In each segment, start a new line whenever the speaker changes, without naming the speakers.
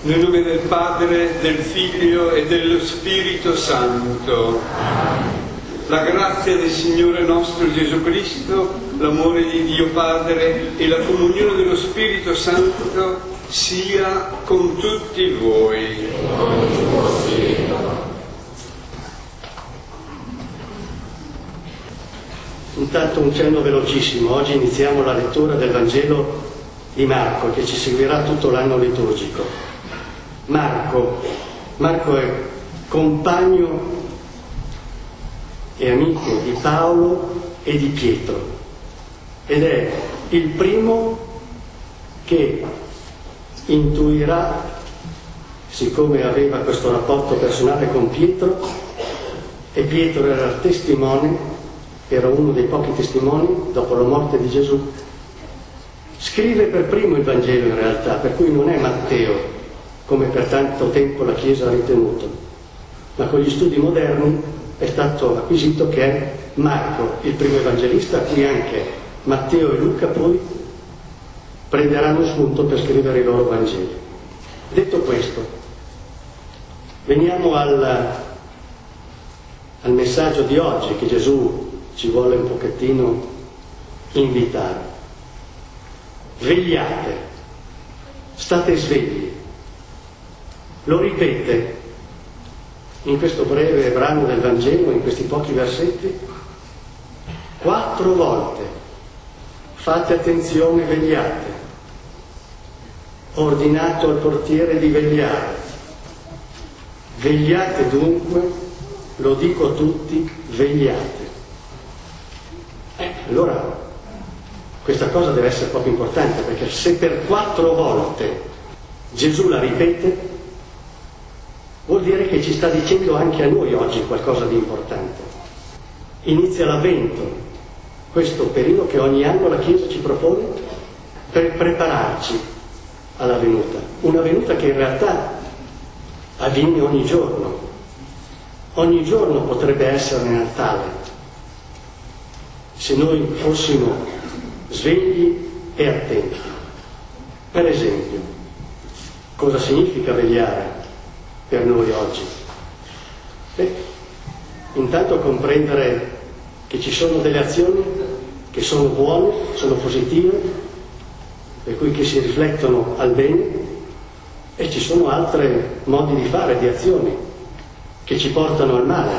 Nel nome del Padre, del Figlio e dello Spirito Santo. La grazia del Signore nostro Gesù Cristo, l'amore di Dio Padre e la comunione dello Spirito Santo sia con tutti voi.
Intanto un cenno velocissimo. Oggi iniziamo la lettura del Vangelo di Marco, che ci seguirà tutto l'anno liturgico. Marco è compagno e amico di Paolo e di Pietro ed è il primo che intuirà, siccome aveva questo rapporto personale con Pietro e Pietro era il testimone, era uno dei pochi testimoni dopo la morte di Gesù, scrive per primo il Vangelo in realtà, per cui non è Matteo come per tanto tempo la Chiesa ha ritenuto, ma con gli studi moderni è stato acquisito che è Marco il primo evangelista, a cui anche Matteo e Luca poi prenderanno spunto per scrivere i loro Vangeli. Detto questo, veniamo al messaggio di oggi che Gesù ci vuole un pochettino invitare. Vegliate, state svegli. Lo ripete in questo breve brano del Vangelo, in questi pochi versetti, 4 volte. Fate attenzione, vegliate. Ho ordinato al portiere di vegliare. Vegliate dunque, lo dico a tutti, vegliate. Allora, questa cosa deve essere proprio importante, perché se per 4 volte Gesù la ripete, vuol dire che ci sta dicendo anche a noi oggi qualcosa di importante. Inizia l'Avvento, questo periodo che ogni anno la Chiesa ci propone per prepararci alla venuta. Una venuta che in realtà avviene ogni giorno. Ogni giorno potrebbe essere Natale, se noi fossimo svegli e attenti. Per esempio, cosa significa vegliare per noi oggi? Intanto comprendere che ci sono delle azioni che sono buone, sono positive, per cui che si riflettono al bene, e ci sono altri modi di fare, di azioni, che ci portano al male.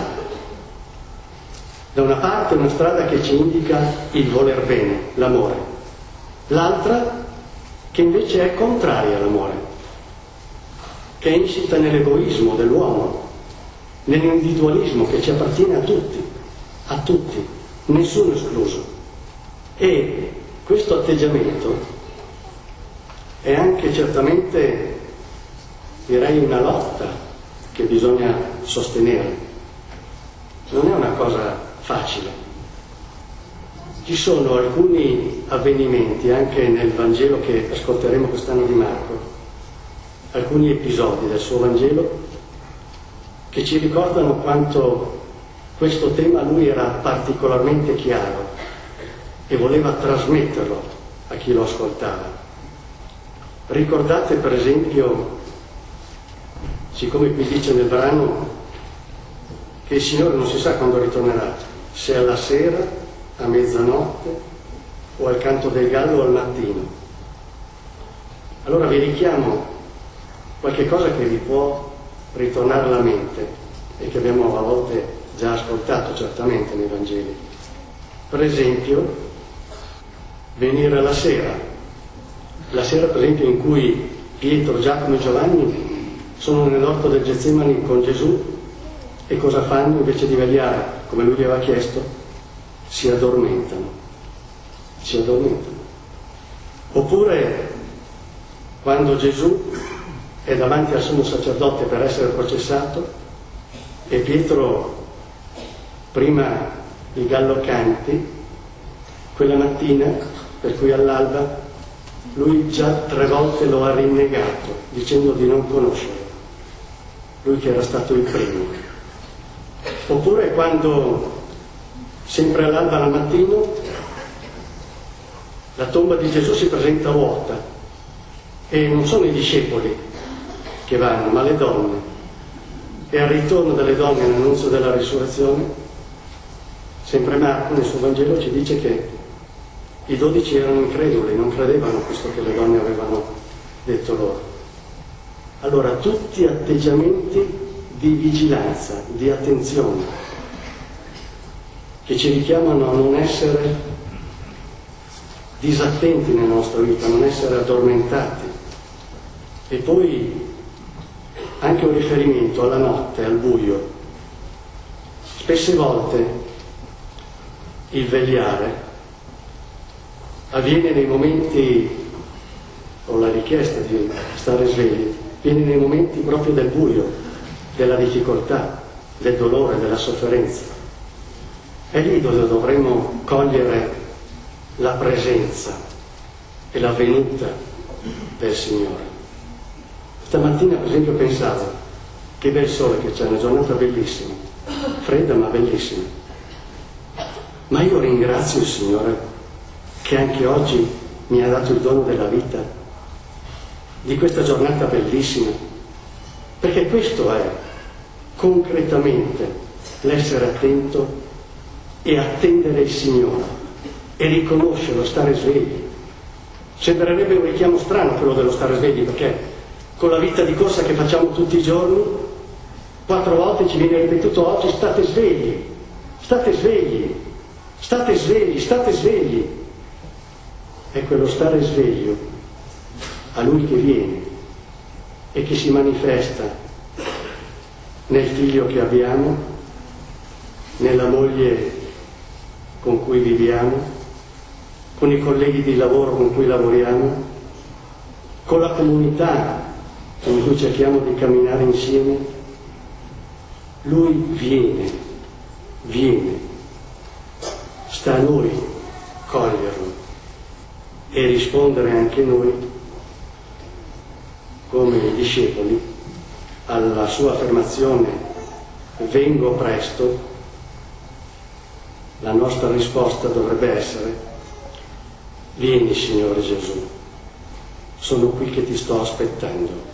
Da una parte una strada che ci indica il voler bene, l'amore, l'altra che invece è contraria all'amore, che è insita nell'egoismo dell'uomo, nell'individualismo che ci appartiene a tutti, nessuno escluso. E questo atteggiamento è anche certamente, direi, una lotta che bisogna sostenere. Non è una cosa facile. Ci sono alcuni avvenimenti anche nel Vangelo che ascolteremo quest'anno di Marco, alcuni episodi del suo Vangelo che ci ricordano quanto questo tema a lui era particolarmente chiaro e voleva trasmetterlo a chi lo ascoltava. Ricordate per esempio, siccome qui dice nel brano che il Signore non si sa quando ritornerà, se alla sera, a mezzanotte o al canto del gallo o al mattino. Allora vi richiamo qualche cosa che vi può ritornare alla mente e che abbiamo a volte già ascoltato certamente nei Vangeli. Per esempio, venire la sera per esempio in cui Pietro, Giacomo e Giovanni sono nell'orto del Getsemani con Gesù e cosa fanno? Invece di vegliare come lui gli aveva chiesto, si addormentano. Oppure quando Gesù è davanti al sommo sacerdote per essere processato e Pietro, prima il gallo canti, quella mattina, per cui all'alba lui già 3 volte lo ha rinnegato dicendo di non conoscerlo, lui che era stato il primo. Oppure quando, sempre all'alba al mattino, la tomba di Gesù si presenta vuota e non sono i discepoli che vanno, ma le donne. E al ritorno delle donne all'annuncio della risurrezione, sempre Marco nel suo Vangelo ci dice che i 12 erano increduli, non credevano a questo che le donne avevano detto loro. Allora tutti atteggiamenti di vigilanza, di attenzione, che ci richiamano a non essere disattenti nella nostra vita, a non essere addormentati. E poi anche un riferimento alla notte, al buio. Spesse volte il vegliare avviene nei momenti, o la richiesta di stare svegli, viene nei momenti proprio del buio, della difficoltà, del dolore, della sofferenza. È lì dove dovremmo cogliere la presenza e la venuta del Signore. Stamattina per esempio pensavo che bel sole che c'è, una giornata bellissima, fredda ma bellissima. Ma io ringrazio il Signore che anche oggi mi ha dato il dono della vita, di questa giornata bellissima, perché questo è concretamente l'essere attento e attendere il Signore e riconoscerlo, stare svegli. Sembrerebbe un richiamo strano quello dello stare svegli, perché con la vita di corsa che facciamo tutti i giorni, 4 volte ci viene ripetuto oggi: state svegli, state svegli, state svegli, state svegli. È quello stare sveglio a Lui che viene e che si manifesta nel figlio che abbiamo, nella moglie con cui viviamo, con i colleghi di lavoro con cui lavoriamo, con la comunità in cui cerchiamo di camminare insieme. Lui viene, sta a noi coglierlo e rispondere anche noi come discepoli alla sua affermazione: vengo presto. La nostra risposta dovrebbe essere: vieni Signore Gesù, sono qui che ti sto aspettando.